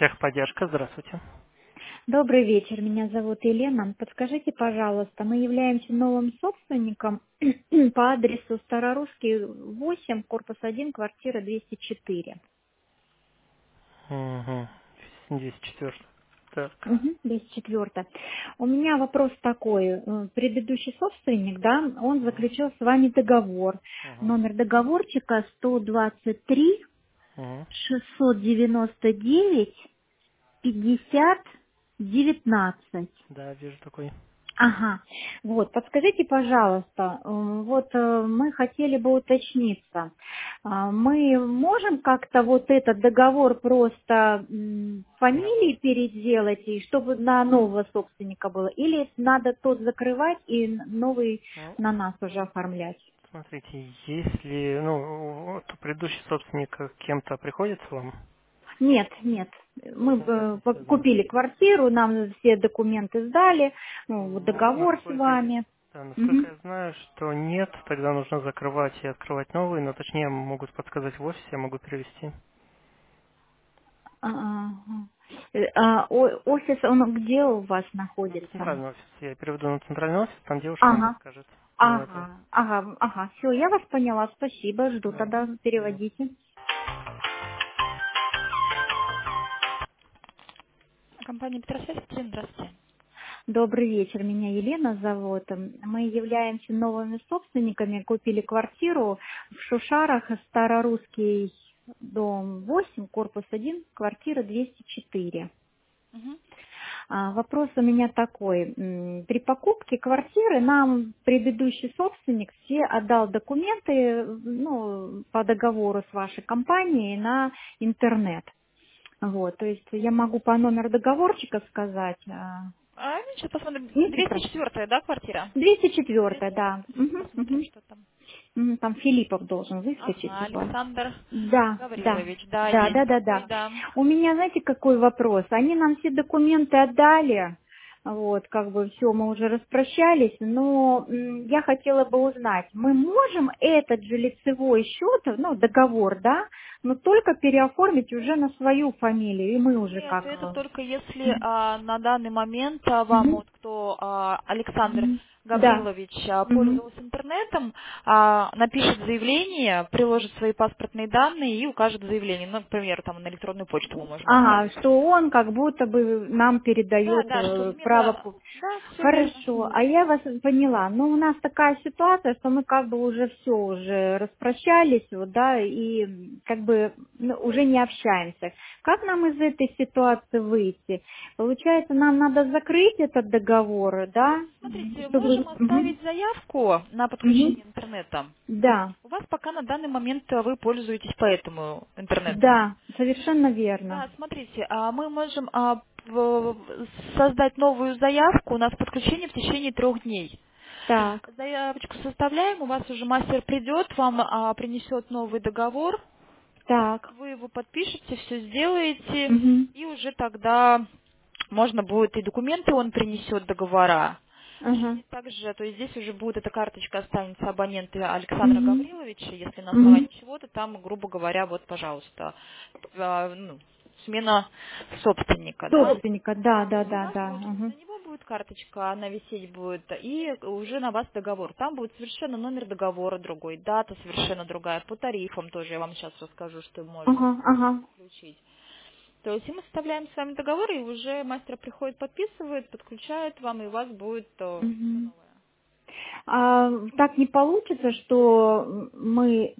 Техподдержка, здравствуйте. Добрый вечер, меня зовут Елена. Подскажите, пожалуйста, мы являемся новым собственником по адресу Старорусский 8, корпус 1, квартира 204. Угу. 204. Так. Угу, 204. У меня вопрос такой. Предыдущий собственник, да, он Угу. заключил с вами договор. Угу. Номер договорчика 123 Угу. 699 50 19. Да, вижу такой. Ага, вот, подскажите, пожалуйста, мы хотели бы уточниться, мы можем как-то вот этот договор просто Нет. фамилии переделать, и чтобы на нового собственника было, или надо тот закрывать и новый Ну, на нас уже оформлять? смотрите, если, вот предыдущий собственник кем-то приходится вам, Нет, нет. то Мы это никак не связано. купили квартиру, нам все документы сдали, вот Ну, договор с вами. насколько Мгм. я знаю, что нет, тогда нужно закрывать и открывать новый, но точнее могут подсказать в офисе, могут перевести. Ага. Офис, он где у вас На находится? центральный офис. Я переведу на центральный офис, там девушка вам Ага, подскажет. Ну, это ага. Все, я вас поняла, спасибо, жду да. тогда, Да. переводите. Компания Петросвязь, здравствуйте. Добрый вечер, меня Елена зовут. Мы являемся новыми собственниками, купили квартиру в Шушарах, Старорусский дом 8, корпус 1, квартира 204. Мгм. Вопрос у меня такой. При покупке квартиры нам предыдущий собственник все отдал документы, по договору с вашей компанией на интернет. Вот, то есть я могу по номеру договорчика сказать. Ну, сейчас посмотрим. Если прошу. 204-я, да, квартира? 204, 204. да. Сейчас посмотрим, что там. Там Филиппов должен выскочить. Ага, Александр Да, да, Гаврилович, да, да, есть да, да, такой, да. да. У меня, знаете, какой вопрос? Они нам все документы отдали, вот, как бы все, мы уже распрощались, но я хотела бы узнать, мы можем этот же лицевой счет, договор, да, но только переоформить уже на свою фамилию, и мы уже Нет, как... это только если Мгм. на данный момент вам, Мгм. вот кто Александр Мгм. Да. Гаврилович Мгм. пользовался интернетом, напишет заявление, приложит свои паспортные данные и укажет заявление. Ну, например, там на электронную почту мы можем Ага, отправить. что он как будто бы нам Да, передает да, что право. смена... Да, все верно. Хорошо, а я вас поняла. Ну, у нас такая ситуация, что мы как бы уже все уже распрощались, вот, да, и как бы уже не общаемся. Как нам из этой ситуации выйти? Получается, нам надо закрыть этот договор, да? Смотрите, Чтобы... можем Мгм. оставить заявку на Мгм. подключение интернета. Да, У вас пока на данный момент вы пользуетесь по этому интернету. да, совершенно верно. Да, смотрите, мы можем создать новую заявку, у нас подключение в течение 3 дней. Так, Заявочку составляем, у вас уже мастер придет, вам принесет новый договор, так. вы его подпишете, все сделаете, Мгм. и уже тогда можно будет и документы он принесет, договора. Ага. И также, то есть здесь уже будет эта карточка, останется абонента Александра Мгм. Гавриловича, если на Мгм. основании чего-то там, грубо говоря, вот, пожалуйста, смена собственника, да. Собственника, да, То да, есть у да, вас да. вот Мгм. на него будет карточка, она висеть будет, и уже на вас договор. Там будет совершенно номер договора другой, дата совершенно другая, по тарифам тоже я вам сейчас расскажу, что можно Ага, ага. включить. То есть и мы составляем с вами договор, и уже мастер приходит, подписывает, подключает вам, и у вас будет все Мгм. новое. Так не получится, что мы,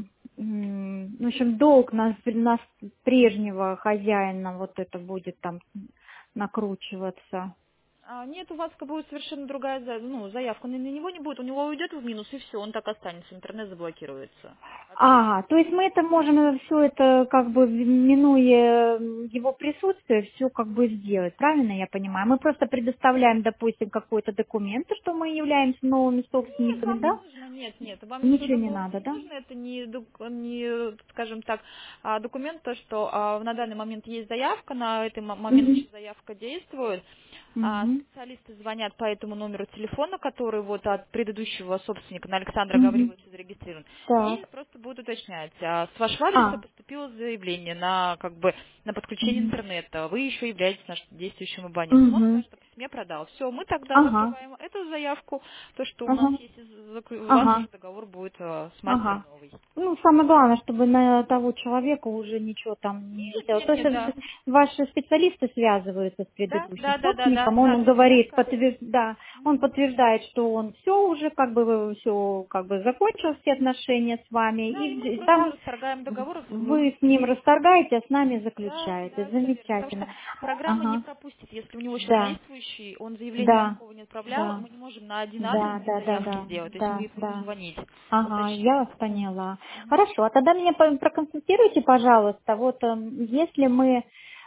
в общем, долг нас прежнего хозяина вот это будет там накручиваться. Нет, у вас будет совершенно другая заявка. На него не будет, у него уйдет в минус, и все, он так останется, интернет заблокируется. То есть мы это можем все это как бы минуя его присутствие, все как бы сделать, правильно я понимаю? Мы просто предоставляем, допустим, какой-то документ, что мы являемся новыми Нет, собственниками, вам не да? нужно, нет, вам ничего Ничего не такого надо, не да? нужно, это не, скажем так, документ, то, что на данный момент есть заявка, на этот момент Мгм. еще заявка действует. Мгм. специалисты звонят по этому номеру телефона, который вот от предыдущего собственника на Александра Гавриловича зарегистрирован, и Так. просто будут уточнять, а с вашего адреса А. поступило заявление на как бы на подключение Мгм. интернета, вы еще являетесь нашим действующим абонентом. Он Мгм. скажет, что по семье продал. Все, мы тогда Ага. закрываем эту заявку, то, что у нас Ага. есть, у вас Ага. уже договор будет с мастером Ага. новый. Ну, самое главное, чтобы на того человека уже ничего там не Нет, висело. нет, То есть нет, да. ваши специалисты связываются с Да, предыдущим да, да, да, да, собственником, да, он то есть говорит, заявка. да, он подтверждает, что он все уже как бы все как бы закончил все отношения с вами, Да, и мы и просто там расторгаем договор. вы с ним расторгаете, а с нами Да, заключаете. да, все верно. Потому что Замечательно. программа не Ага. пропустит. Если у него сейчас Да, действующий, он заявление да, никакого не отправлял, да, мы не можем на один адрес да, две да, да, заявки да, сделать. То есть да, мы будем да. звонить, Ага, я уточнять. вас поняла. Мгм. Хорошо, а тогда меня проконсультируйте, пожалуйста, вот если мы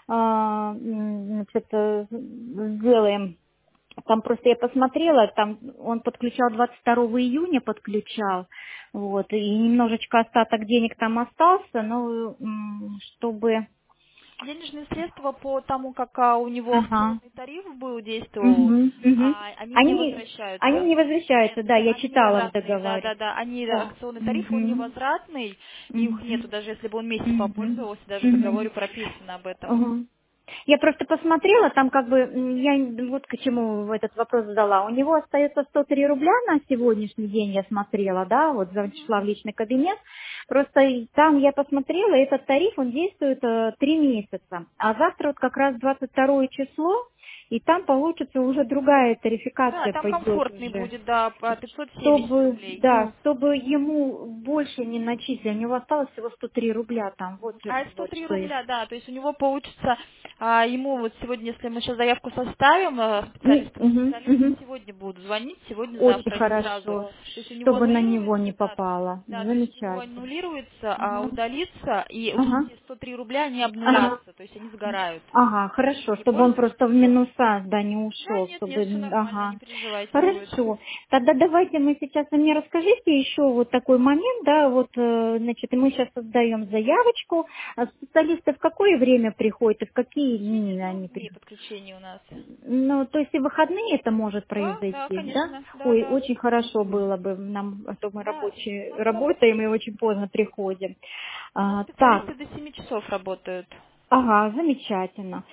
значит, сделаем, там просто я посмотрела, там он подключал 22 июня, подключал, вот, и немножечко остаток денег там остался, но чтобы... Денежные средства по тому, как у него Ага. акционный тариф был, действовал, Мгм, мгм. они не Они возвращаются. не Нет, возвращаются, да, я они читала в невозвратные, да, договоре. да, да. Они Да. акционный тариф, он Мгм, невозвратный, и их нету, мгм, даже если бы он месяц мгм, попользовался, даже в мгм. договоре прописано об этом. Ага. Я просто посмотрела, там как бы, я вот к чему этот вопрос задала. У него остается 103 рубля на сегодняшний день, я смотрела, да, вот зашла в личный кабинет. Просто там я посмотрела, этот тариф, он действует 3 месяца. А завтра вот как раз 22 число, и там получится уже другая Да, тарификация там пойдет комфортный уже. будет, да, по 570 Чтобы, рублей. да, чтобы ему больше не начислили. У него осталось всего 103 рубля там. Вот, А вот 103 что я. рубля, да, то есть у него получится, ему вот сегодня, если мы сейчас заявку составим, Мгм, специалисты мгм. сегодня будут звонить, Очень сегодня-завтра, не сразу. хорошо, То есть у него чтобы на него не аннулируется, да, попало. да, то есть у него Замечательно. аннулируется, Ага. удалится, и вот Ага. эти 103 рубля не Ага. обнулятся, то есть они сгорают. Ага, хорошо, И чтобы он пользуешься просто в все. минуса, да, не Да, ушел, нет, нет, все чтобы, нормально, не ага. переживайте, будет. Хорошо. Тогда давайте мы сейчас, вы мне расскажите еще вот такой момент, да, вот, значит, мы сейчас создаем заявочку, а специалисты в какое время приходят и в какие В течение дни 2 они дней приходят? подключения у нас. Ну, то есть и в выходные это может Да, да, произойти, да? конечно, да, Ой, да. очень хорошо было бы нам, а то мы Да, у нас работаем и очень поздно приходим. У нас Так, специалисты до 7 часов работают. ага, замечательно.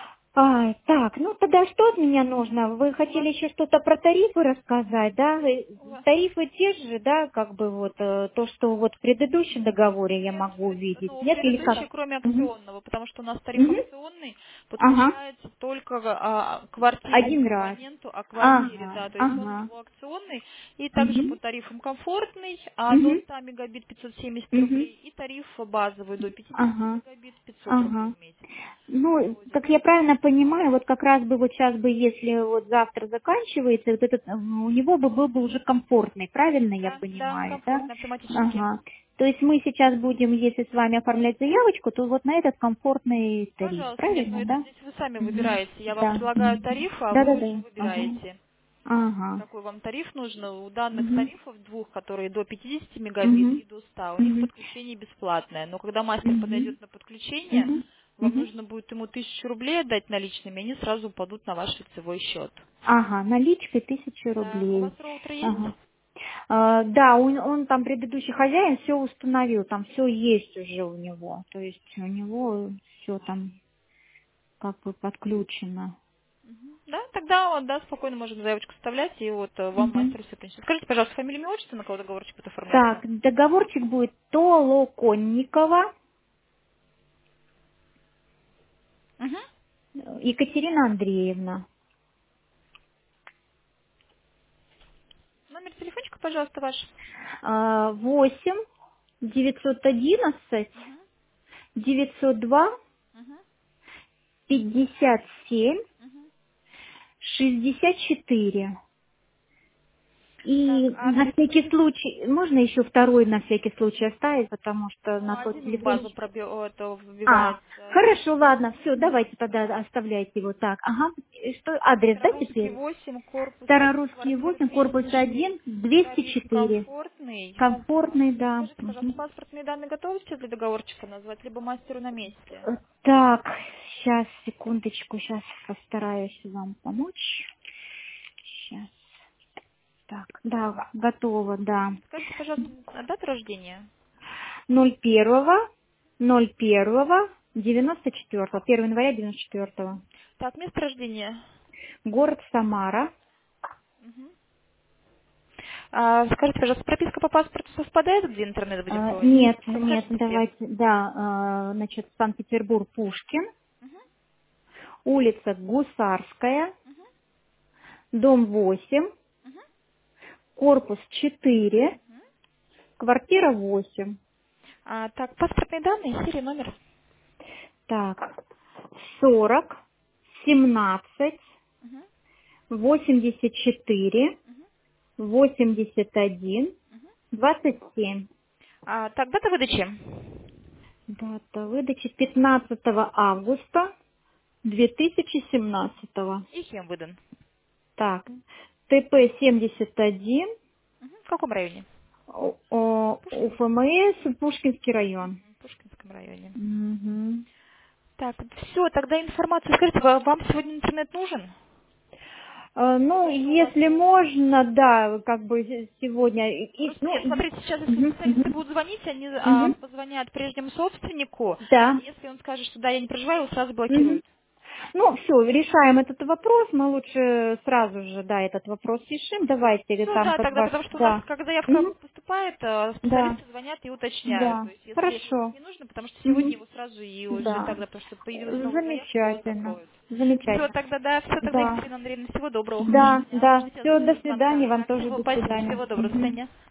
Так, ну тогда что от меня нужно? Вы У вас, хотели еще что-то про тарифы рассказать, да? у вас- Тарифы те же, да, как бы вот то, что вот в предыдущем договоре я Нет, могу увидеть, ну, нет или предыдущий, как? кроме Мгм. акционного, потому что у нас тариф Мгм. акционный Ага, подключается только квартире, один не раз. абоненту, а квартире, Ага, да, то есть он у ага. него акционный, и также по Мгм. тарифам комфортный, до Мгм. 100 мегабит 570 Мгм. рублей, и тариф базовый до 50 Ага, мегабит 500 рублей ага. в месяц Ну, выходит. как я правильно понимаю, вот как раз бы вот сейчас бы, если вот завтра заканчивается, вот этот, у него бы был бы уже комфортный, правильно я Да, да, понимаю, да? комфортно, автоматически. Ага. То есть мы сейчас будем, если с вами оформлять заявочку, то вот на этот комфортный тариф, Пожалуйста, нет, ну правильно, это да? здесь вы сами Мгм. выбираете. Я вам Да. предлагаю тариф, а Да, вы да, уже да. Ага. выбираете, Ага. какой вам тариф нужен. У данных Мгм. тарифов двух, которые до 50 мегабит Мгм. и до 100, у них Мгм. подключение бесплатное. Но когда мастер Мгм. подойдет на подключение, Мгм. вам Мгм. нужно будет ему 1000 рублей отдать наличными, и они сразу упадут на ваш лицевой счет. Ага, наличкой 1000 Да, у вас рублей. роутер есть? Ага. Да, он там предыдущий хозяин все установил, там все есть уже у него. То есть у него все там как бы подключено. Да, тогда вот, да, спокойно можем заявочку составлять, и вот вам Мгм. мастер все принесет. Скажите, пожалуйста, фамилию, имя, отчество, на кого договорчик будет оформляться? Так, договорчик будет Толоконникова Угу. Екатерина Андреевна. Номер телефончика, пожалуйста, ваш. 8 911 Угу. 902 Угу. 57 Угу. 64. Так, И на адрес. всякий случай, можно еще второй на всякий случай оставить, потому что Ну, на тот один в телефон. базу это вбивается. Хорошо, ладно, все, давайте тогда оставляйте его так. Ага. И что, адрес, да, Старорусский теперь? 8, корпус 1, Старорусский квартира 8, корпус 204. 1, Тариф 204. комфортный. Комфортный, да. Скажите, пожалуйста, паспортные данные готовы сейчас для договорчика назвать, либо мастеру на месте? Так, Сейчас, секундочку, сейчас постараюсь вам помочь. Сейчас. Так, да, готово, да. Скажите, пожалуйста, дату рождения. 01.01.94, 1 января 94. Так, место рождения. Город Самара. Мгм. Скажите, пожалуйста, прописка по паспорту совпадает, где интернет будем проводить? Нет, нет, Подскажите где? давайте, да, значит, Санкт-Петербург, Пушкин, улица Гусарская, дом 8, корпус 4, квартира 8. Так, паспортные данные, серия, номер. Так, 40, 17, Мгм. 84, 81, 27. Так, дата выдачи. Дата выдачи 15 августа 2017. И кем выдан? Так, ТП-71, В каком районе? УФМС, Пушкинский район. В Пушкинском районе. Мгм. Так, все, тогда информацию. Скажите, вам сегодня интернет нужен? Ну, Что у вас? если можно, да, как бы сегодня. Просто Ну, нет, смотрите, сейчас если мгм, специалисты мгм, будут звонить, они мгм. позвонят прежнему собственнику. Да. Если он скажет, что да, я не проживаю, его сразу Мгм. блокируют. Ну, все, решаем этот вопрос. Мы лучше сразу же, да, этот вопрос решим. Давайте Все, там да, под тогда, ваш, потому что у нас, да. как заявка Мгм. поступает, Да, специалисты звонят и уточняют. То да. есть, если Хорошо. не нужно, потому что сегодня Мгм. его сразу и уже Да. тогда, потому что появилась новая заявка, его Замечательно. закроют. Все, Замечательно. тогда, да, все, тогда, Да. Екатерина Андреевна, всего доброго, хорошего Да, дня. да. Ждите Все, до звонка. свидания. Вам Ага, тоже всего, до спасибо, свидания. всего доброго, до Мгм. свидания.